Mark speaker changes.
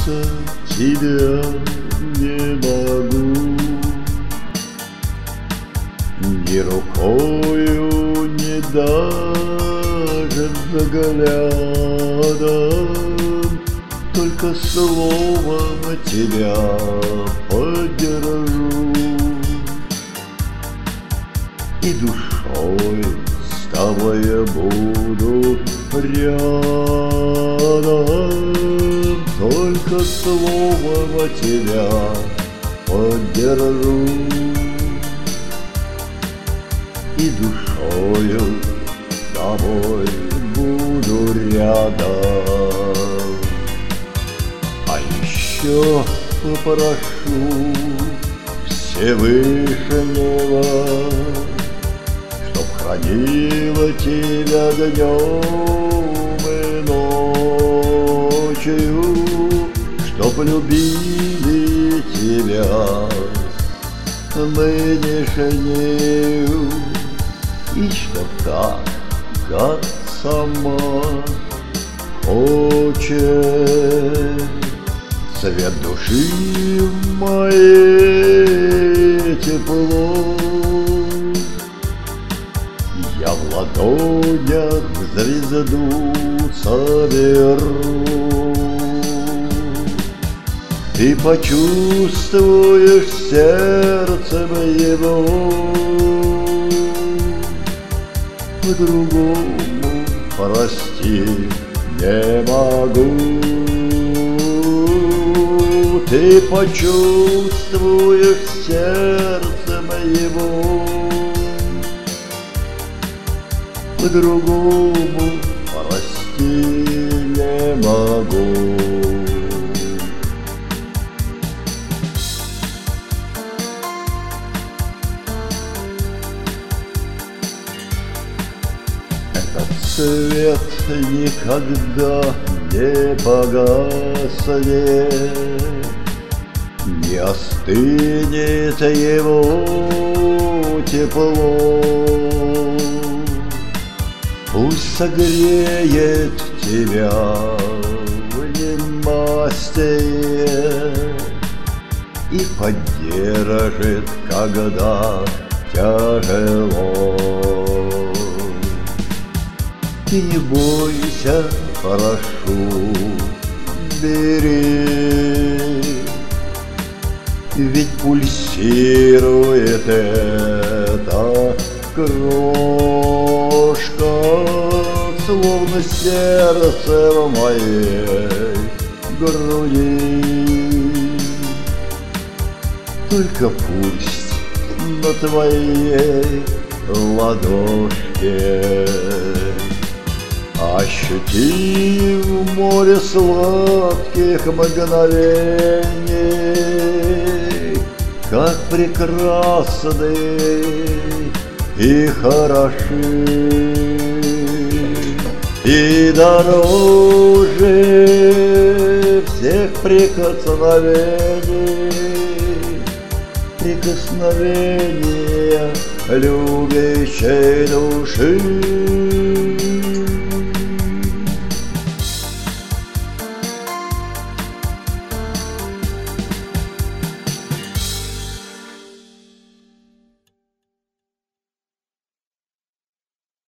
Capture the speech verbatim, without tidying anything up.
Speaker 1: Коснуться тебя не могу, ни рукою, ни даже взглядом, только словом тебя поддержу. И душой с тобой я буду рядом, только словом тебя поддержу. И душою с тобой буду рядом. А еще попрошу Всевышнего, чтоб хранила тебя днем и ночью, чтоб любили тебя нынешнюю, и чтоб так, как сама хочет, цвет души моей тепло я в ладонях звезду соберу. Ты почувствуешь сердцем его, по-другому простить не могу. Ты почувствуешь сердцем его, по-другому простить не могу. Этот свет никогда не погаснет, не остынет его тепло. Пусть согреет тебя в ненастье и поддержит, когда тяжело. Ты не бойся, прошу, бери, ведь пульсирует эта крошка, словно сердце в моей груди. Только пусть на твоей ладошке ощути в море сладких мгновений, как прекрасны и хороши, и дороже всех прикосновений, прикосновения любящей души.